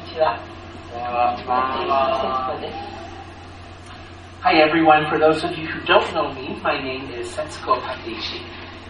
ちは。節子です。 Hi everyone, for those of you who don't know me, my name is Setsuko Takeishi.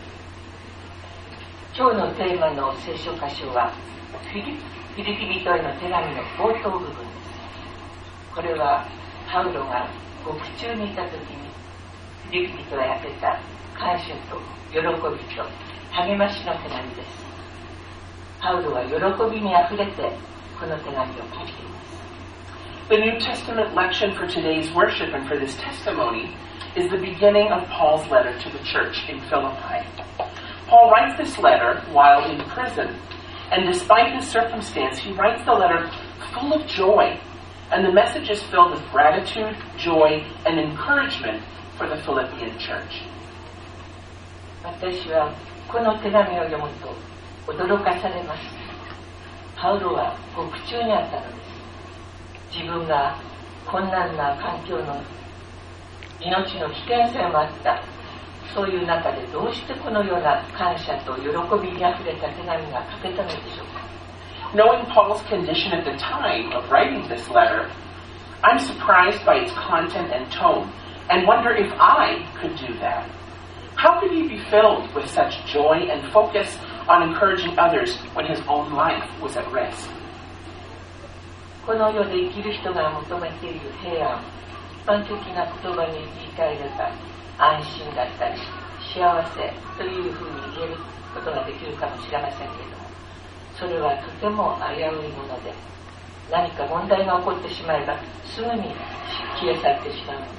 今日のテーマの聖書箇所はフィリピ人への手紙の冒頭部分です。これはパウロが獄中にいた時にフィリピ人へ宛てた感謝と喜びと励ましの手紙です。パウロは喜びにあふれてこの手紙を書いています。 The New Testament lection for today's worship and for this testimony is the beginning of Paul's letter to the church in Philippi. Paul writes this letter while in prison, and despite his circumstance, he writes the letter full of joy, and the message is filled with gratitude, joy, and encouragement for the Philippian church. 私はこの手紙を読むと驚かされます。パウロは獄中にあったのです。自分が困難な環境の命の危険性もあったそういう中でどうしてこのような感謝と喜びにあふれた手紙が書けたのでしょうか。 Knowing Paul's condition at the time of writing this letter, I'm surprised by its content and tone and wonder if I could do that. How could he be filled with such joy and focus on encouraging others when his own life was at risk? この世で生きる人が求めている平安、一般的な言葉に言い換えれば安心だったり幸せというふうに言えることができるかもしれませんけれども、それはとても危ういもので、何か問題が起こってしまえばすぐに消え去ってしまうのです。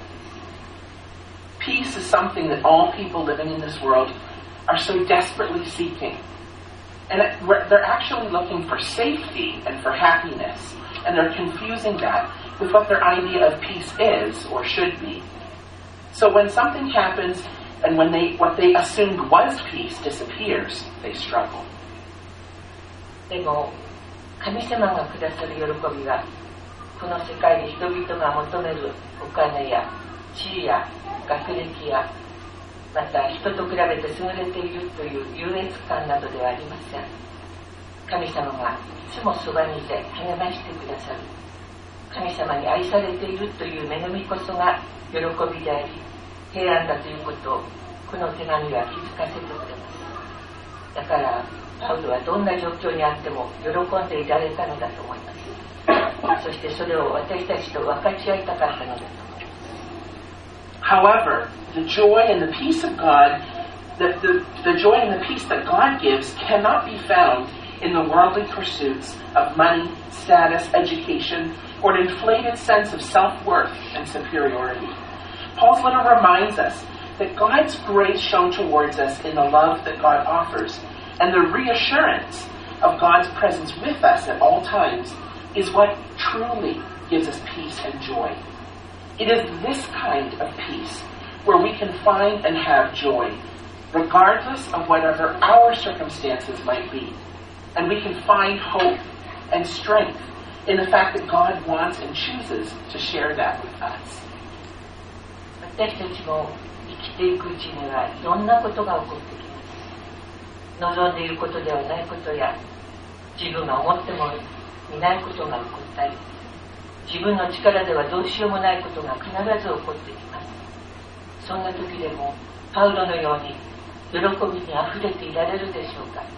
Peace is something that all people living in this world are so desperately seeking. And they're actually looking for safety and for happiness. And they're confusing that with what their idea of peace is or should be. So when something happens and when what they assumed was peace disappears, they struggle. でも神様がくださる喜びはこの世界で人々が求めるお金や地位や学歴やまた人と比べて優れているという優越感などではありません。神様がいつもそばにいて励ましてくださる神様に愛されているという恵みこそが喜びであり平安だということをこの手紙は気づかせてくれます。だからパウロはどんな状況にあっても喜んでいられたのだと思います。そしてそれを私たちと分かち合いたかったのだと思います。 However, the joy and the peace of God, the joy and the peace that God gives cannot be found in the worldly pursuits of money, status, education, or an inflated sense of self-worth and superiority. Paul's letter reminds us that God's grace shown towards us in the love that God offers and the reassurance of God's presence with us at all times is what truly gives us peace and joy. It is this kind of peace where we can find and have joy, regardless of whatever our circumstances might be. And we can find hope and strength in the fact that God wants and chooses to share that with us. 私たちも生きていくうちにはいろんなことが起こってきます。望んでいることではないことや自分が思ってもいないことが起こったり、自分の力ではどうしようもないことが必ず起こってきます。そんな時でもパウロのように喜びにあふれていられるでしょうか。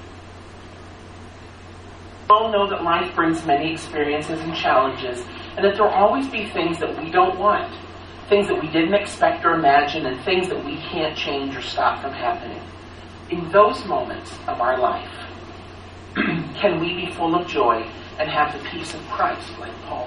We all know that life brings many experiences and challenges, and that there will always be things that we don't want, things that we didn't expect or imagine, and things that we can't change or stop from happening. In those moments of our life, can we be full of joy and have the peace of Christ like Paul?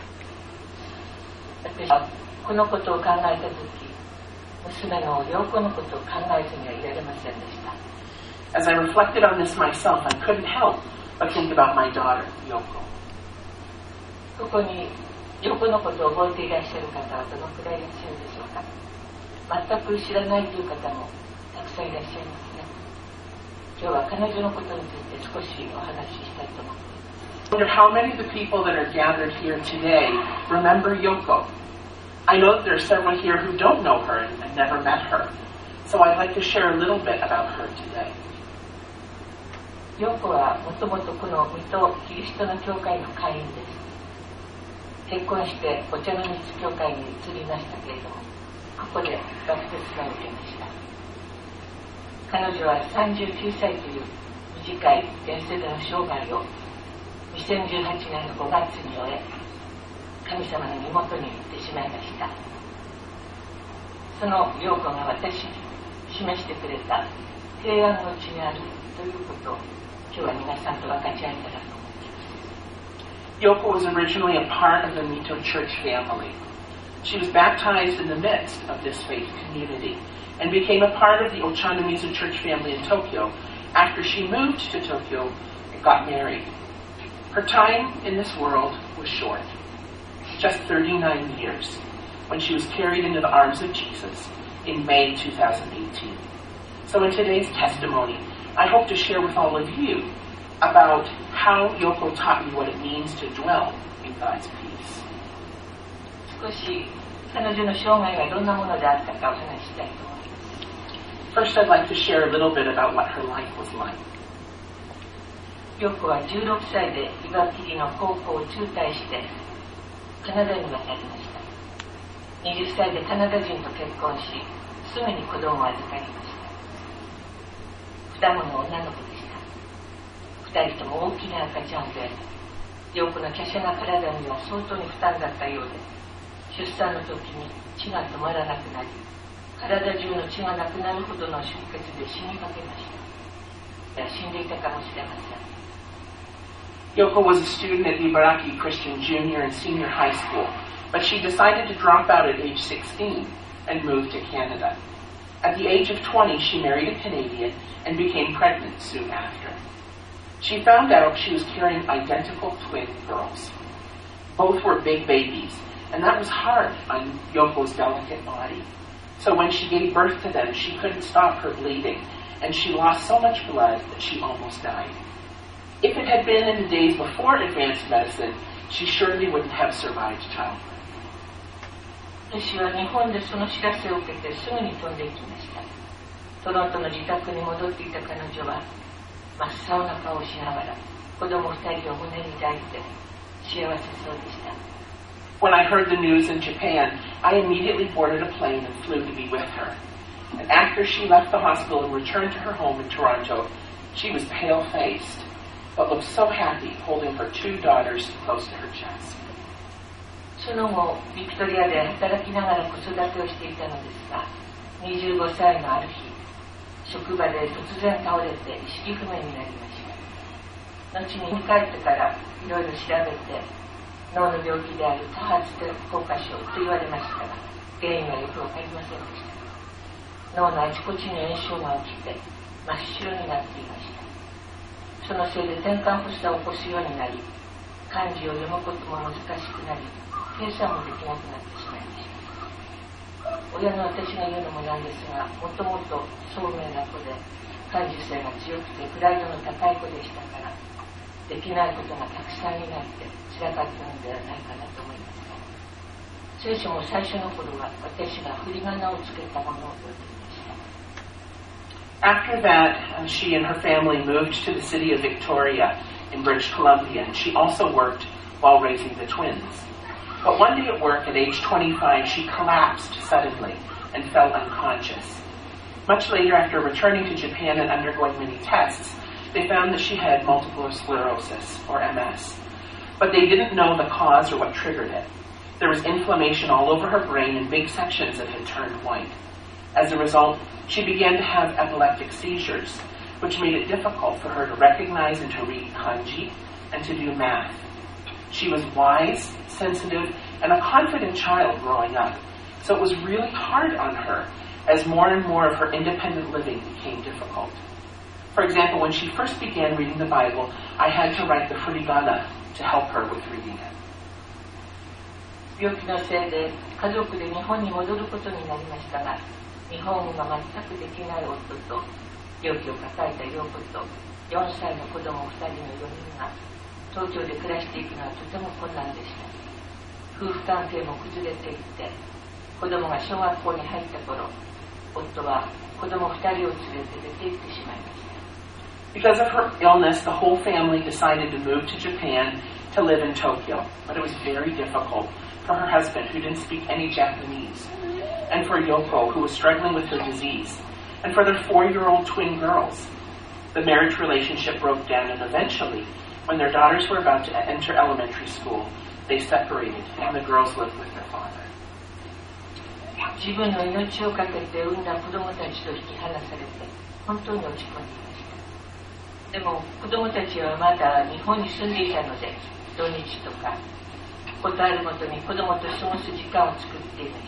私はこのことを考えたとき、娘の陽子のことを考えずにはいられませんでした。 As I reflected on this myself, I couldn't help but think about my daughter, Yoko. ここに陽子のことを覚えていらっしゃる方はどのくらいいらっしゃるでしょうか。全く知らないという方もたくさんいらっしゃいますね。今日は彼女のことについて少しお話ししたいと思っています。 I wonder how many of the people that are gathered here today remember Yoko. I know that there are several here who don't know her and never met her. So I'd like to share a little bit about her today. 陽子はもともとこの水戸キリストの教会の会員です。結婚してお茶の水教会に移りましたけれども、ここでバプテスマを受けました。彼女は39歳という短い現世での生涯を2018年の5月に終え、神様の身元に行ってしまいました。その陽子が私に示してくれた平安のうちにあるということを今日は皆さんと分かち合えたらと思います。 Yoko was originally a part of the Mito church family. She was baptized in the midst of this faith community and became a part of the Ochanomizu church family in Tokyo after she moved to Tokyo and got married. Her time in this world was short, just 39 years, when she was carried into the arms of Jesus in May 2018. So in today's testimony, I hope to share with all of you about how Yoko taught me what it means to dwell in God's peace. 少し彼女の生涯がどんなものであったかお話ししたいと思います。 First, I'd like to share a little bit about what her life was like. 陽子は16歳で岩切の高校を中退してカナダに渡りました。20歳でカナダ人と結婚し、すぐに子供を預かりました。双子の女の子でした。2人とも大きな赤ちゃんで、陽子の華奢な体には相当に負担だったようで、出産の時に血が止まらなくなり、体中の血がなくなるほどの出血で死にかけました。死んでいたかもしれません。 Yoko was a student at Ibaraki Christian Junior and Senior High School, but she decided to drop out at age 16 and move to Canada. At the age of 20, she married a Canadian and became pregnant soon after. She found out she was carrying identical twin girls. Both were big babies, and that was hard on Yoko's delicate body. So when she gave birth to them, she couldn't stop her bleeding, and she lost so much blood that she almost died. If it had been in the days before advanced medicine, she surely wouldn't have survived childbirth. 私は日本でその知らせを受けてすぐに飛んでいきました。トロントの自宅に戻っていた彼女は真っ青な顔をしながら子供2人を胸に抱いて幸せそうでした。 When I heard the news in Japan, I immediately boarded a plane and flew to be with her. And after she left the hospital and returned to her home in Toronto, she was pale-faced, but looked so happy holding her two daughters close to her chest. その後、ビクトリアで働きながら子育てをしていたのですが、25歳のある日、職場で突然倒れて意識不明になりました。後に帰ってからいろいろ調べて、脳の病気である多発硬化症と言われましたが、原因はよくわかりませんでした。脳のあちこちに炎症が起きて真っ白になっていました。そのせいで転換発作を起こすようになり、漢字を読むことも難しくなり、計算もできなくなってしまいました。親の私が言うのもなんですが、もともと聡明な子で感受性が強くてプライドの高い子でしたから、できないことがたくさんになって辛かったのではないかなと思いますが、聖書も最初の頃は私が振り仮名をつけたものを読んでいました。 After that, she and her family moved to the city of Victoria in British Columbia, and she also worked while raising the twins. But one day at work, at age 25, she collapsed suddenly and fell unconscious. Much later, after returning to Japan and undergoing many tests, they found that she had multiple sclerosis, or MS. But they didn't know the cause or what triggered it. There was inflammation all over her brain in big sections that had turned white. As a result, she began to have epileptic seizures, which made it difficult for her to recognize and to read kanji and to do math. She was wise, sensitive, and a confident child growing up, so it was really hard on her as more and more of her independent living became difficult. For example, when she first began reading the Bible, I had to write the furigana to help her with reading it. 病気のせいで家族で日本に戻ることになりましたが、日本語が全くできない夫と病気を抱えた陽子と4歳の子供2人の4人が東京で暮らしていくのはとても困難でした。夫婦関係も崩れていって、子供が小学校に入った頃、夫は子供2人を連れて出て行ってしまいました。 Because of her illness, the whole family decided to move to Japan to live in Tokyo. But it was very difficult for her husband, who didn't speak any Japanese, and for Yoko, who was struggling with her disease, and for their 4-year-old twin girls. The marriage relationship broke down, and eventually, when their daughters were about to enter elementary school, they separated, and the girls lived with their father. 自分の命をかけて産んだ子供たちと引き離されて本当に落ち込んでいました。でも子供たちはまだ日本に住んでいたので、土日とかことあるごとに子供と過ごす時間を作っていました。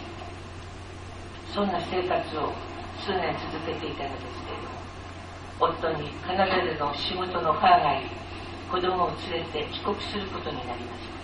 そんな生活を数年続けていたのですけれども、夫にカナダでの仕事の母がいり、子供を連れて帰国することになりました。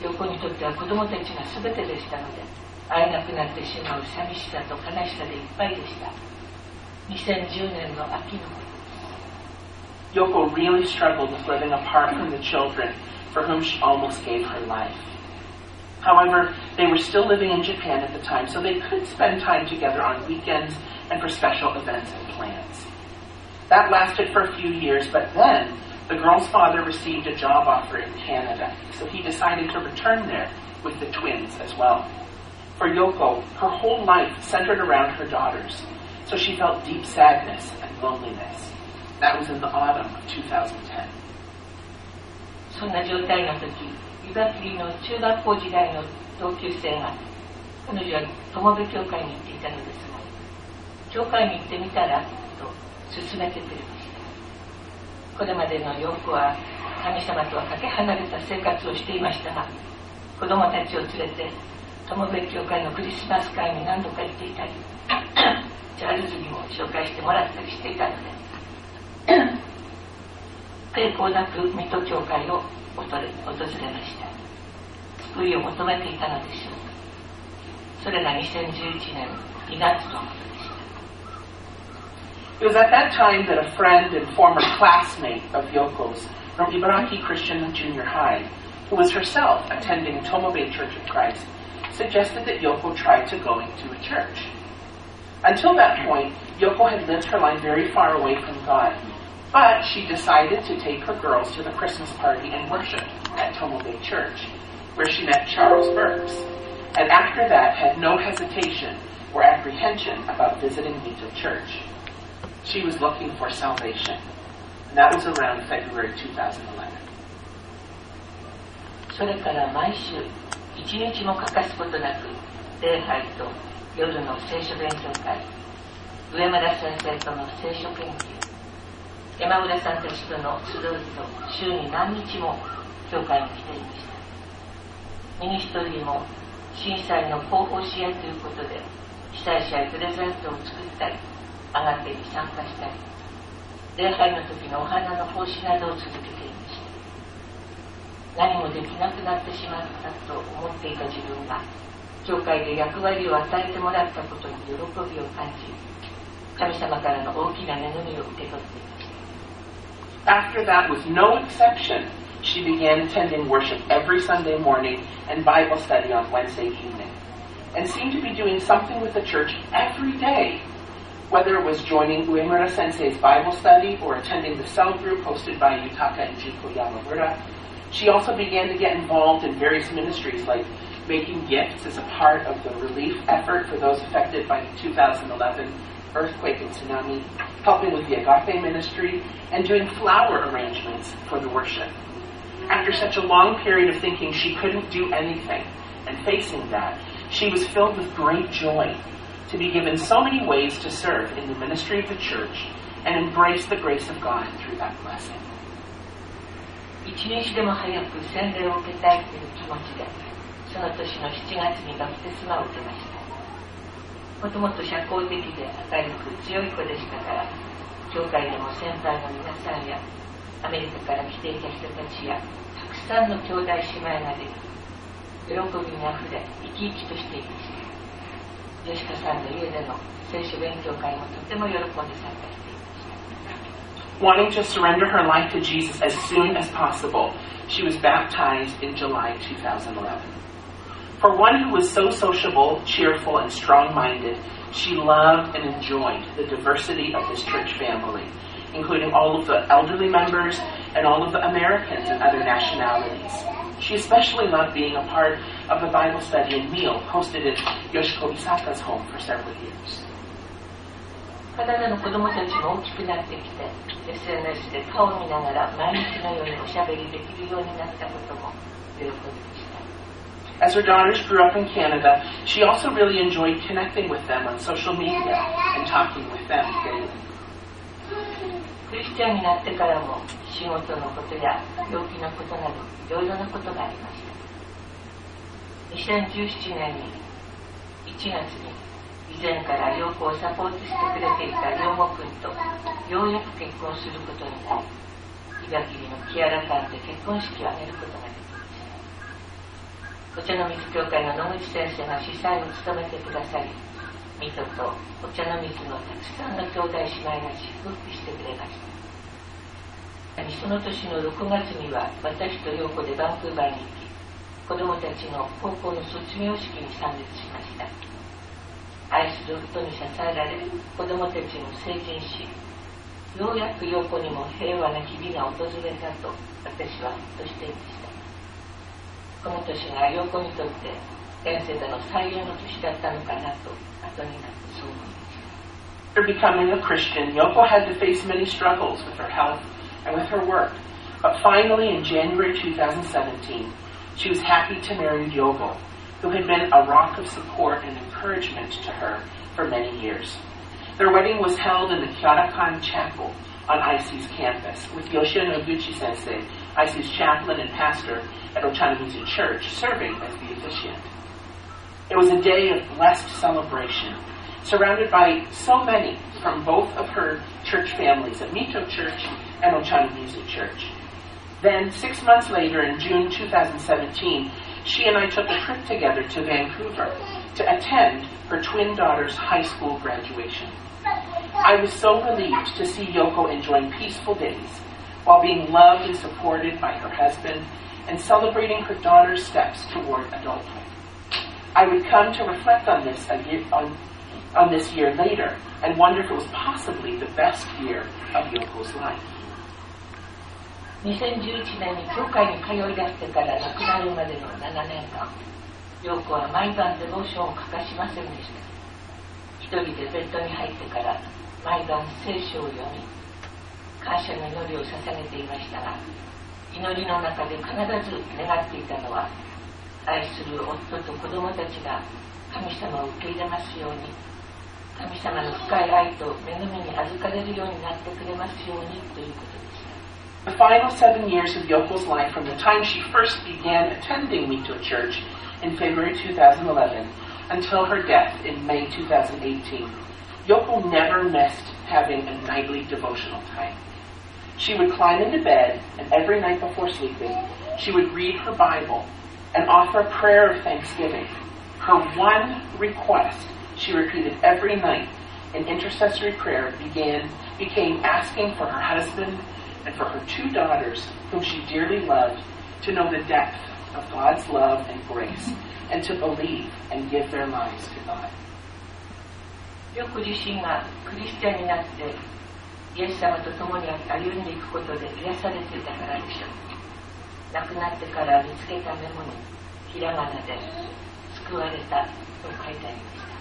横にとっては子供たちが全てでしたので、会えなくなってしまう寂しさと悲しさでいっぱいでした。2010年の秋のこと。 Yoko really struggled with living apart from the children for whom she almost gave her life. However, they were still living in Japan at the time, so they could spend time together on weekends and for special events and plans. That lasted for a few years, but then the girl's father received a job offer in Canada, so he decided to return there with the twins as well. For Yoko, her whole life centered around her daughters, so she felt deep sadness and loneliness. That was in the autumn of 2010. そんな状態の時、湯葉切りの中学校時代の同級生が、彼女は友部教会に行っていたのですが、教会に行ってみたらと勧めてくれました。これまでのヨーコは神様とはかけ離れた生活をしていましたが、子供たちを連れて友部教会のクリスマス会に何度か行っていたり、チャールズにも紹介してもらったりしていたので、抵抗なく水戸教会を訪れました。救いを求めていたのでしょう。それが2011年2月のことでした。 It was at that time that a friend and former classmate of Yoko's from Ibaraki Christian Junior High, who was herself attending Tomobe Church of Christ, suggested that Yoko try to go into a church. Until that point, Yoko had lived her life very far away from God, but she decided to take her girls to the Christmas party and worship at Tomobe Church, where she met Charles Burks, and after that had no hesitation or apprehension about visiting Mito Church. She was looking for salvation, and that was around February 2011. それから毎週一日も欠かすことなく礼拝と夜の聖書勉強会、上村先生との聖書研究、山浦さんたちとの集いと週に何日も教会に来ていました。ミニストリーも震災の広報支援ということで被災者へプレゼントを作ったり、あがってに参加したり、礼拝の時のお花の奉仕などを続けていました。何もできなくなってしまったと思っていた自分が教会で役割を与えてもらったことに喜びを感じ、神様からの大きな恵みを受け取っていました。 After that, with no exception, she began attending worship every Sunday morning and Bible study on Wednesday evening, and seemed to be doing something with the church every day, whether it was joining Uemura Sensei's Bible study or attending the cell group hosted by Yutaka and Jiko Yamamura. She also began to get involved in various ministries like making gifts as a part of the relief effort for those affected by the 2011 earthquake and tsunami, helping with the Agape ministry, and doing flower arrangements for the worship. After such a long period of thinking she couldn't do anything, and facing that, she was filled with great joy to be given so many ways to serve in the ministry of the church and embrace the grace of God through that blessing. 一日でも早く洗礼を受けたいという気持ちで、その年の7月にバプテスマを受けました。もともと社交的で明るく強い子でしたから、教会でも先輩の皆さんやアメリカから来ていた人たちやたくさんの兄弟姉妹ができ、喜びにあふれ生き生きとしていました。ジェシカさんの家での聖書勉強会もとても喜んで参加していました。 Wanting to surrender her life to Jesus as soon as possible, she was baptized in July 2011. For one who was so sociable, cheerful, and strong-minded, she loved and enjoyed the diversity of this church family including all of the elderly members and all of the Americans and other nationalities. She especially loved being a part of the Bible study and meal hosted at Yoshiko Isaka's home for several years. カナダの子供たちも大きくなってきて、SNS で顔を見ながら毎日のようにおしゃべりできるようになったことも喜びでした。 As her daughters grew up in Canada, she also really enjoyed connecting with them on social media and talking with them daily. クリスチャンになってからも仕事のことや病気のことなどいろいろなことがありました。2017年に1月に以前から陽子をサポートしてくれていた両子君とようやく結婚することになり、伊賀切の木原館で結婚式を挙げることができました。お茶の水協会の野口先生が司祭を務めてくださり、水戸とお茶の水のたくさんの兄弟姉妹が祝福してくれました。その年の6月には私と陽子でバンクーバーに行き、子どもたちの高校の卒業式に参列しました。愛する夫に支えられ、子どもたちも成人し、ようやく陽子にも平和な日々が訪れたと私はほっとしていました。この年が陽子にとって現世での最良の年だったのかなと後になってそう思いました。 After becoming a Christian, Yoko had to face many struggles with her health and with her work. But finally, in January 2017, she was happy to marry Yogo, who had been a rock of support and encouragement to her for many years. Their wedding was held in the Kyarakan Chapel on IC's campus, with Yoshio Noguchi Sensei, IC's chaplain and pastor at Ochanomizu Church, serving as the officiant. It was a day of blessed celebration, surrounded by so many from both of her church families at Mito Church and Ochanomizu Church. Then, 6 months later, in June 2017, she and I took a trip together to Vancouver to attend her twin daughter's high school graduation. I was so relieved to see Yoko enjoying peaceful days while being loved and supported by her husband and celebrating her daughter's steps toward adulthood. I would come to reflect on this this year later and wonder if it was possibly the best year of Yoko's life. 2011年に教会に通い出してから亡くなるまでの7年間、陽子は毎晩デボーションを欠かしませんでした。一人でベッドに入ってから毎晩聖書を読み、感謝の祈りを捧げていましたが、祈りの中で必ず願っていたのは、愛する夫と子供たちが神様を受け入れますように、神様の深い愛と恵みに預かれるようになってくれますようにということです。 The final 7 years of Yoko's life, from the time she first began attending Mito Church in February 2011 until her death in May 2018, Yoko never missed having a nightly devotional time. She would climb into bed, and every night before sleeping, she would read her Bible and offer a prayer of thanksgiving. Her one request she repeated every night in intercessory prayer became asking for her husband and for her 2 daughters, whom she dearly loved, to know the depth of God's love and grace, and to believe and give their lives to God. よく自身がクリスチャンになってイエス様と共に歩んでいくことで癒されていたからでしょう。亡くなってから見つけたメモにひらがなで救われたと書いてありました。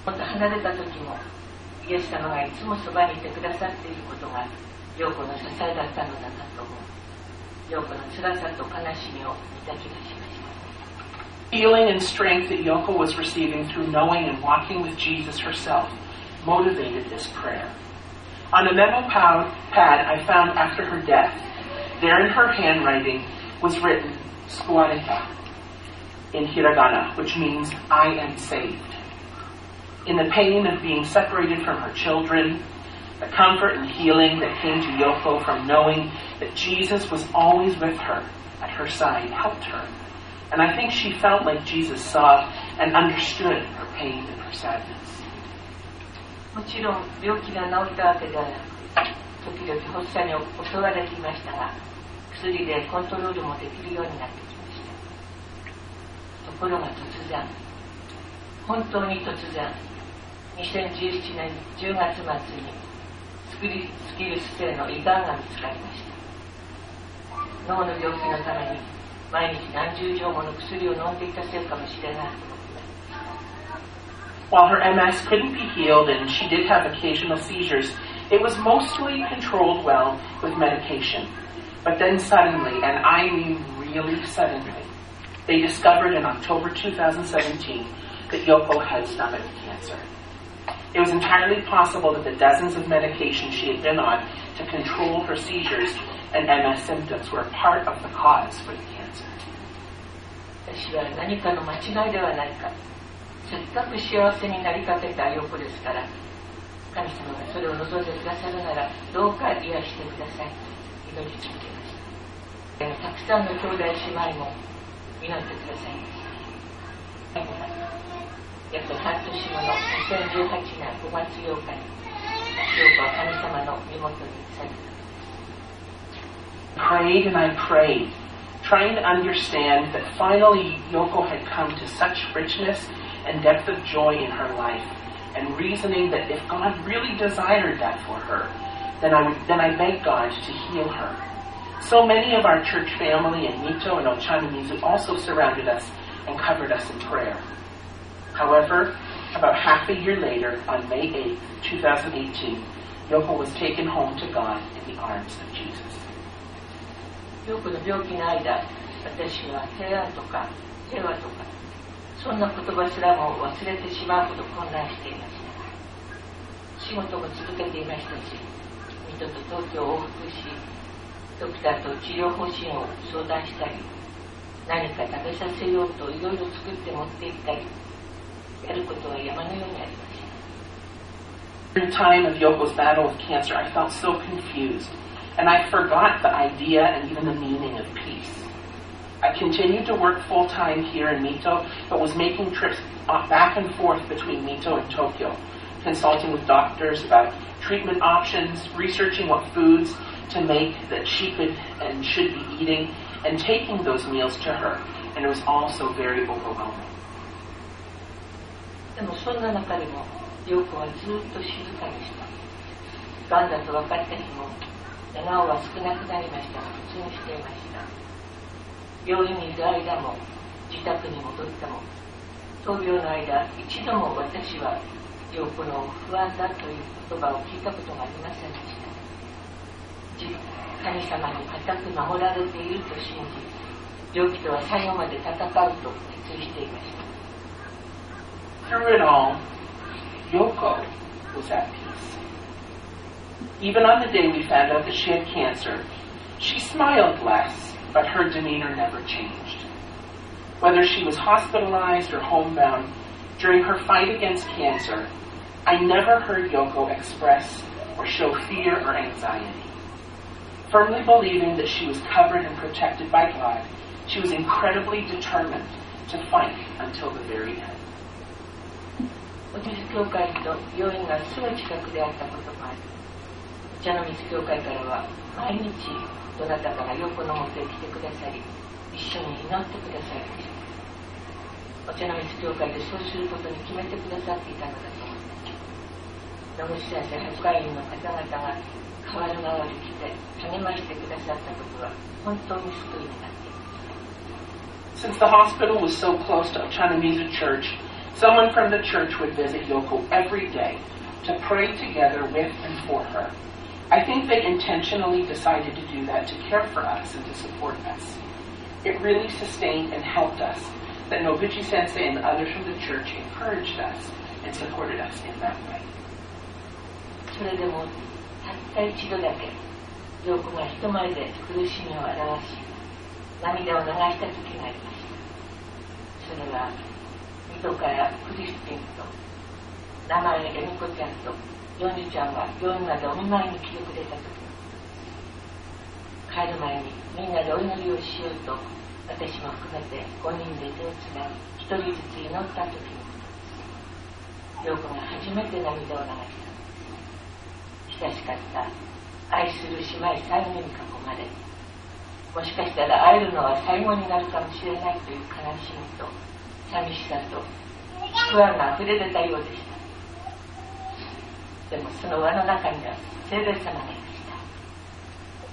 もっと離れた時もイエス様がいつもそばにいてくださっていることが陽子の支えだったのだなと思う。陽子の辛さと悲しみを見た気がしました。 Healing and strength that Yoko was receiving through knowing and walking with Jesus herself motivated this prayer. On a memo pad I found after her death, there in her handwriting was written Suwareta in hiragana, which means I am saved. In the pain of being separated from her children, the comfort and healing that came to Yoko from knowing that Jesus was always with her, at her side, helped her. And I think she felt like Jesus saw and understood her pain and her sadness. もちろん病気が治ったわけではなく、時々発作に襲われていましたが、薬でコントロールもできるようになってきました。ところが突然、本当に突然、2017年10月末にスキルス性の胃がんが見つかりました。脳の病気のために毎日何十錠もの薬を飲んでいたせいかもしれない。 While her MS couldn't be healed and she did have occasional seizures, it was mostly controlled well with medication. But then suddenly, and I mean really suddenly, they discovered in October 2017 that Yoko had stomach cancer. It was entirely possible that the dozens of medications she had been on to control her seizures and MS symptoms were part of the cause for the cancer. 私は何かの間違いではないか。せっかく幸せになりかけたヨコですから、神様がそれを望んでくださるなら、どうか癒してくださいと祈り続けました。たくさんの兄弟姉妹も祈ってくださいました。約半年後の2018年5月8日に、ヨコは神様の身元にされた。 Prayed and I prayed, trying to understand that finally Yoko had come to such richness and depth of joy in her life, and reasoning that if God really desired that for her, then I begged God to heal her. So many of our church family in Mito and Ochanamizu also surrounded us and covered us in prayer. However, about half a year later, on May 8, 2018, Yoko was taken home to God in the arms of Jesus. ヨコの病気の間、私は平安とか平和とかそんな言葉すらも忘れてしまうほど混乱していました。仕事も続けていましたし、水戸と東京を往復し、ドクターと治療方針を相談したり、何か食べさせようといろいろ作って持って行ったり、やることは山のようにありました。 During the time of Yoko's battle with cancer, I felt so confused, and I forgot the idea and even the meaning of peace. I continued to work full-time here in Mito, but was making trips back and forth between Mito and Tokyo, consulting with doctors about treatment options, researching what foods to make that she could and should be eating, and taking those meals to her. And it was all so very overwhelming. でもそんな中でも、ヨコはずっと静かにした。がんだと分かった日も、笑顔は少なくなりましたが、普通にしていました。病院にいる間も自宅に戻っても闘病の間一度も私はヨコの不安だという言葉を聞いたことがありませんでした。神様に固く守られていると信じ、病気とは最後まで戦うと決意していました。 Through it all, Yoko was at peace. Even on the day we found out that she had cancer, she smiled less.But her demeanor never changed. Whether she was hospitalized or homebound, during her fight against cancer, I never heard Yoko express or show fear or anxiety. Firmly believing that she was covered and protected by God, she was incredibly determined to fight until the very end. お地図教会と病院がすぐ近くであったこともあり、お茶の水教会からは毎日どなたかがヨコのもとへ来てくださり、一緒に祈ってくださいました。お茶の水教会でそうすることに決めてくださっていたのだと思います。野口先生、発会員の方々が代わる代わる来て励ましてくださったことは本当に救いになっています。 Since the hospital was so close to Ochanamizu Church, someone from the church would visit Yoko every day to pray together with and for her.I think they intentionally decided to do that to care for us and to support us. It really sustained and helped us that Noguchi Sensei and others from the church encouraged us and supported us in that way. それでもたった一度だけ、ヨコが人前で苦しみを表し、涙を流した時がありました。それは、水戸からクリスティンと、名前エミコちゃんと、ヨンジちゃんが病院までお見舞いに来てくれた時、帰る前にみんなでお祈りをしようと私も含めて5人で手をつなぎ1人ずつ祈った時にヨコが初めて涙を流した。親しかった愛する姉妹3人に囲まれ、もしかしたら会えるのは最後になるかもしれないという悲しみと寂しさと不安があふれ出たようでした。 でもその輪の中には聖霊様がいました。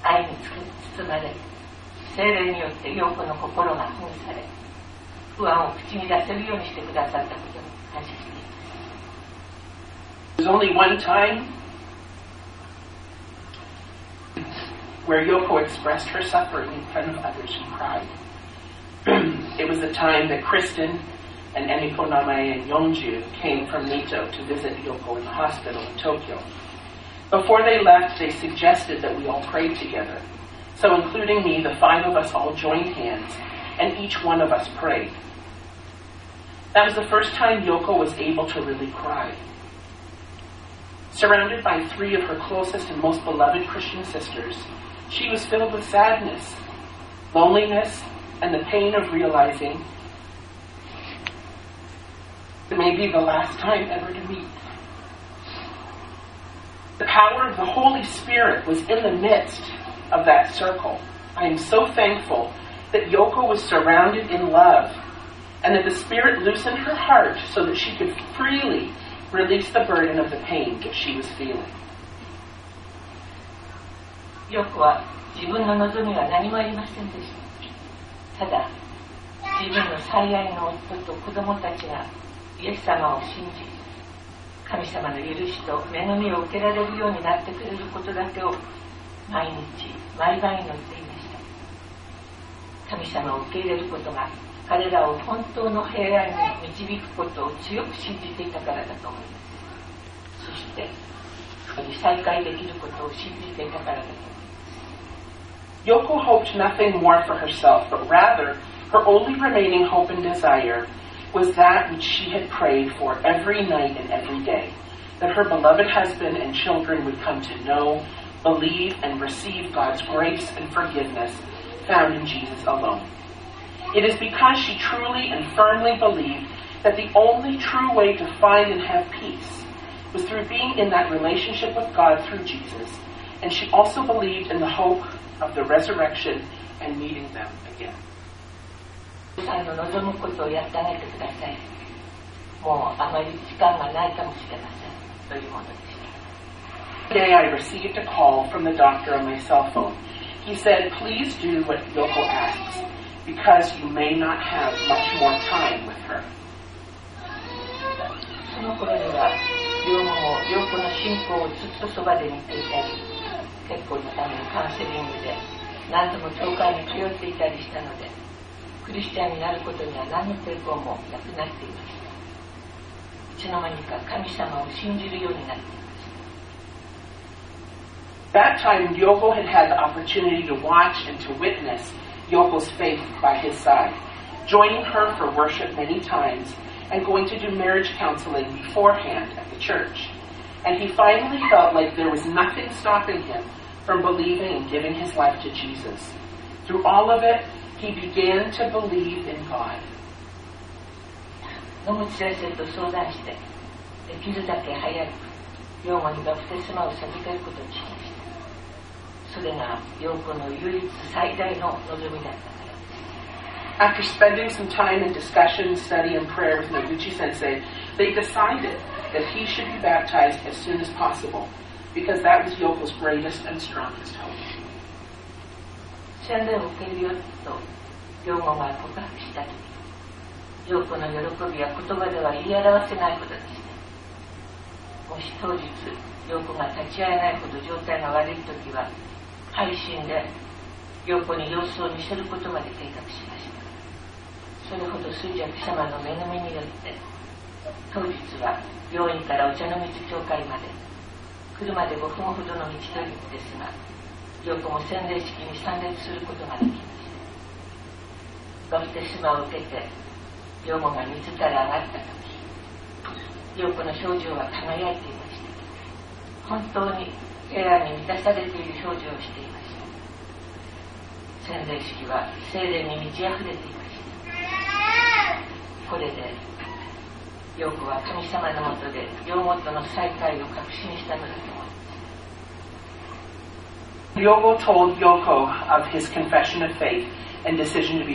愛に包まれ、聖霊によって陽子の心が保護され、不安を口に出せるようにしてくださったことに感謝しています。 There's only one time where Yoko expressed her suffering in front of others and cried. It was the time that Kristen and Emiko Namae and Yongju came from Mito to visit Yoko in the hospital in Tokyo. Before they left, they suggested that we all pray together. So including me, the 5 of us all joined hands, and each one of us prayed. That was the first time Yoko was able to really cry. Surrounded by 3 of her closest and most beloved Christian sisters, she was filled with sadness, loneliness, and the pain of realizing it may be the last time ever to meet. The power of the Holy Spirit was in the midst of that circle. I am so thankful that Yoko was surrounded in love and that the Spirit loosened her heart so that she could freely release the burden of the pain that she was feeling. ヨコは自分の望みは何もありませんでした。ただ、自分の最愛の夫と子供たちがイエス様を信じ、神様の許しと恵みを受けられるようになってくれることだけを毎日毎晩祈っていました。神様を受け入れることが彼らを本当の平安に導くことを強く信じていたからだと思います。そして再会できることを信じていたからだと思います。 Yoko hoped nothing more for herself, but rather her only remaining hope and desire was that which she had prayed for every night and every day, that her beloved husband and children would come to know, believe, and receive God's grace and forgiveness found in Jesus alone. It is because she truly and firmly believed that the only true way to find and have peace was through being in that relationship with God through Jesus, and she also believed in the hope of the resurrection and meeting them again. さんの望むことをやってあげてください。もうあまり時間がないかもしれませんというものでした。 Today I received a call from the doctor on my cell phone. He said, "Please do what Yoko asks, because you may not have much more time with her." その頃にはヨコの信仰をずっとそばで見ていたり、結婚のためのカウンセリングで何度も教会に通っていたりしたので、クリスチャンになることには何の抵抗もなくなっていました。いつの間にか神様を信じるようになっていました。 That time, Yoko had had the opportunity to watch and to witness Yoko's faith by his side, joining her for worship many times and going to do marriage counseling beforehand at the church. And he finally felt like there was nothing stopping him from believing and giving his life to Jesus. Through all of it, he began to believe in God. 野口先生と相談して、できるだけ早くヨーコにバプテスマを授けることにしました。それがヨーコの唯一最大の望みだったからです。 After spending some time in discussion, study, and prayer with Noguchi Sensei, they decided that he should be baptized as soon as possible, because that was Yoko's greatest and strongest hope. 洗礼を受けるよとヨーコが告白したとき、ヨーコの喜びは言葉では言い表せないほどでした。もし当日ヨーコが立ち会えないほど状態が悪いときは、配信でヨーコに様子を見せることまで計画しました。それほど衰弱様の恵みによって、当日は病院からお茶の水教会まで車で5分ほどの道のりですが、ヨーコも洗礼式に参列することができました。バプテスマを受けてヨーコが水から上がったとき、ヨーコの表情は輝いていました。本当に平安に満たされている表情をしていました。洗礼式は聖霊に満ち溢れていました。これでヨーコは神様のもとでヨーコとの再会を確信したのだと思います。 Yoko told Yoko of his confession of faith and decision to be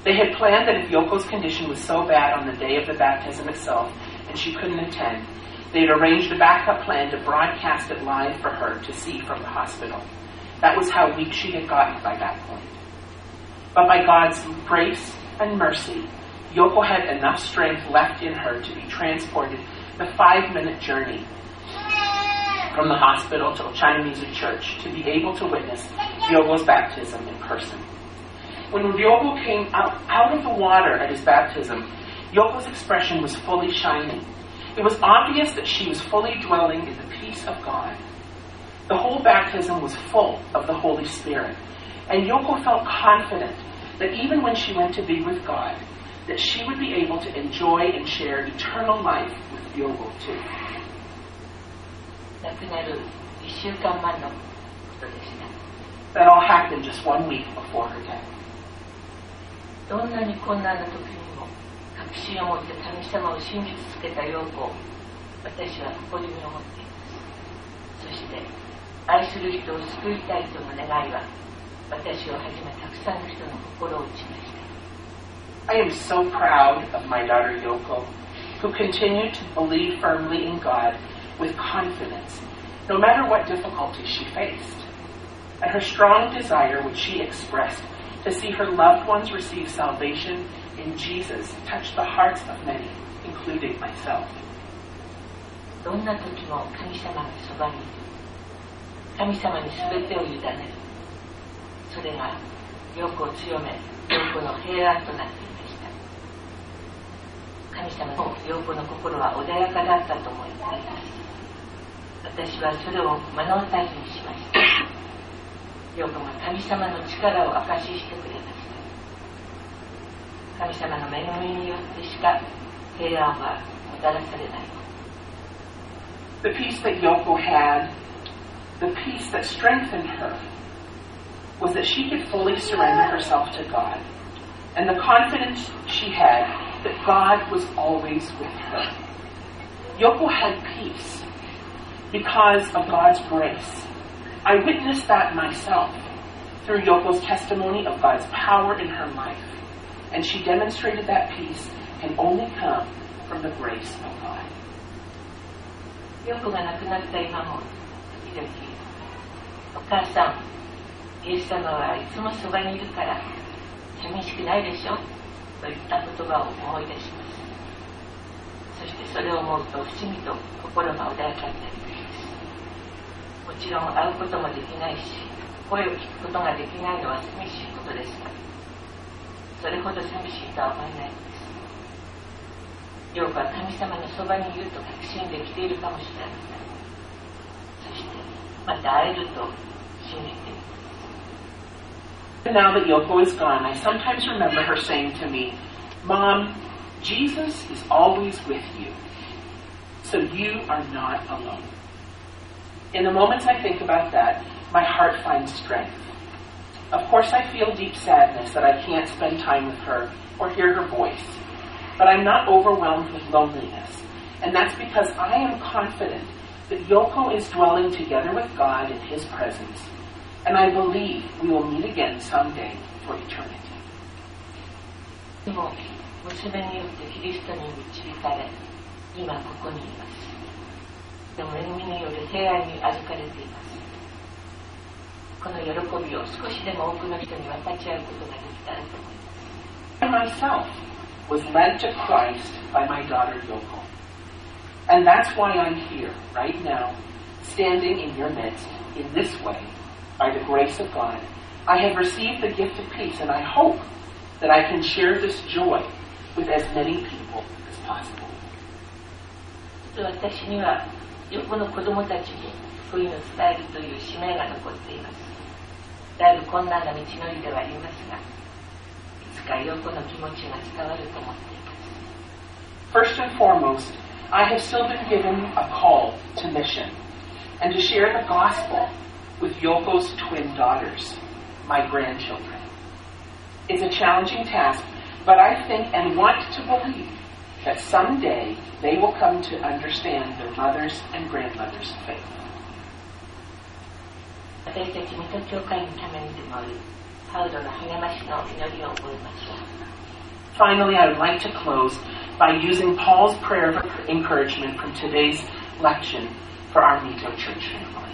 They had planned that if Yoko's condition was so bad on the day of the baptism itself and she couldn't attend, they had arranged a backup plan to broadcast it live for her to see from the hospital. That was how weak she had gotten by that point. But by God's grace and mercy, Yoko had enough strength left in her to be transported the 5-minute journey from the hospital to Ochainomizu Church to be able to witness Ryogo's baptism in person. When Ryogo came out of the water at his baptism, Yoko's expression was fully shining. It was obvious that she was fully dwelling in the peace of God. The whole baptism was full of the Holy Spirit, and Yoko felt confident that even when she went to be with God, that she would be able to enjoy and share eternal life with Ryogo too. 亡くなる1週間前のことでした。 That all happened just 1 week before her death. どんなに困難な時にも確信を持って神様を信じ続けた陽子を私は誇りに思っています。そして愛する人を救いたいとの願いは私をはじめたくさんの人の心を打ちました。 I am so proud of my daughter Yoko, who continued to believe firmly in God with confidence, no matter what difficulties she faced, and her strong desire which she expressed to see her loved ones receive salvation in Jesus touched the hearts of many, including myself. どんな時も神様のそばにいる。神様に全てを委ねる。それが陽子を強め、陽子の平安となっていました。神様の陽子の心は穏やかだったと思います。私はそれを目の当たりにしました。陽子が神様の力を証ししてくれました。神様の恵みによってしか平安はもたらされない。 The peace that Yoko had, the peace that strengthened her, was that she could fully surrender herself to God, and the confidence she had that God was always with her. Yoko had peace because of God's grace. I witnessed that myself through Yoko's testimony of God's power in her life, and she demonstrated that peace can only come from the grace of God. 陽子が亡くなった今も時々お母さん、イエス様はいつもそばにいるから寂しくないでしょといった言葉を思い出します。そしてそれを思うと不思議と心が穏やかになります。もちろん会うこともできないし声を聞くことができないのは寂しいことですが、それほど寂しいとは思えないのです。陽子は神様のそばにいると確信できているかもしれません。そしてまた会えると信じています。 Now that Yoko is gone, I sometimes remember her saying to me, Mom, Jesus is always with you, so you are not alone. In the moments I think about that, my heart finds strength. Of course, I feel deep sadness that I can't spend time with her or hear her voice. But I'm not overwhelmed with loneliness. And that's because I am confident that Yoko is dwelling together with God in His presence. And I believe we will meet again someday for eternity. でも、娘によってキリストに導かれ、今ここにいます。でも、恵みによる平安に預かれています。この喜びを少しでも多くの人に分かち合うことができたらと思います。 I myself was led to Christ by my daughter Yoko. And that's why I'm here, right now, standing in your midst in this way, by the grace of God. I have received the gift of peace, and I hope that I can share this joy with as many people as possible. 私には横の子供たちに福音を伝えるという使命が残っています。だいぶ困難な道のりではありますが、横の気持ちが伝わると思っています。 First and foremost, I have still been given a call to mission and to share the gospel with Yoko's twin daughters, my grandchildren. It's a challenging task, but I think and want to believe that someday they will come to understand their mother's and grandmother's faith. 私たち水戸教会のためにでもあるパウロの励ましの祈りを覚えましょう。 Finally, I would like to close by using Paul's prayer of encouragement from today's lection for our Mito Church family.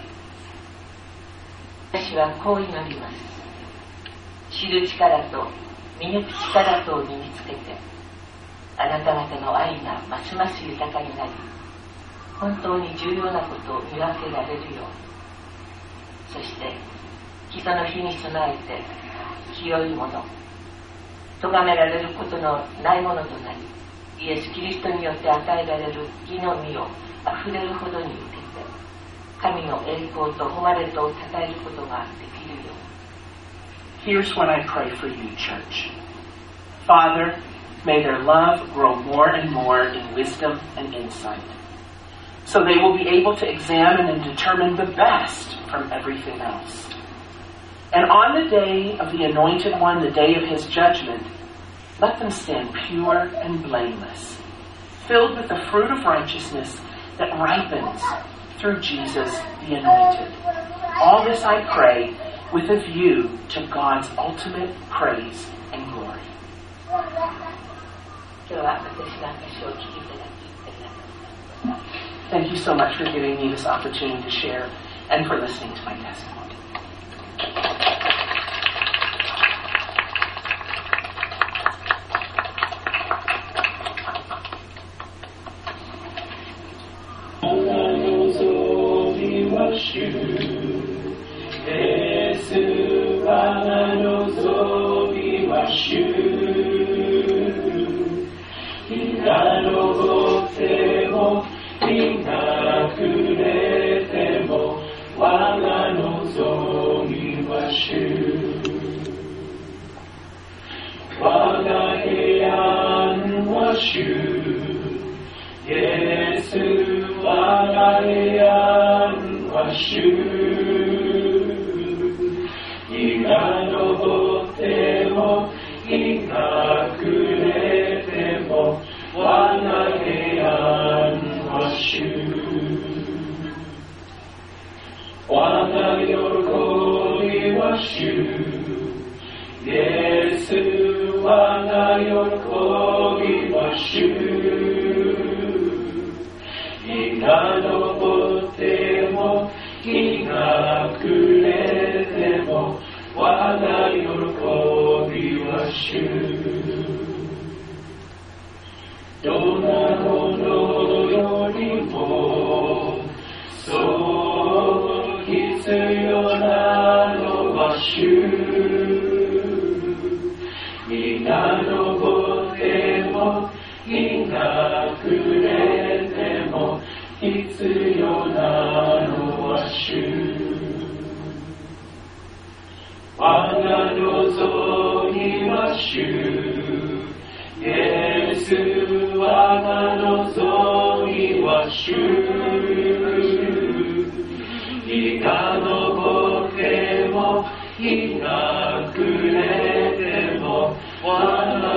私はこう祈ります。知る力と見抜く力とを身につけて、あなた方の愛がますます豊かになり、本当に重要なことを見分けられるよう、そして基礎の日に備えて清いもの、咎められることのないものとなり、イエス・キリストによって与えられる義の実をあふれるほどに受けて、神の栄光と誉れとを称えることができるように。 Here's what I pray for you, church. Father, may their love grow more and more in wisdom and insight, so they will be able to examine and determine the best from everything else. And on the day of the Anointed One, the day of His judgment, let them stand pure and blameless, filled with the fruit of righteousness that ripens through Jesus the Anointed. All this I pray with a view to God's ultimate praise and glory. 今日は私の話をお聞きいただきありがとうございます。 Thank you so much for giving me this opportunity to share and for listening to my testimony.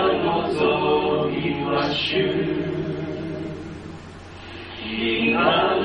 He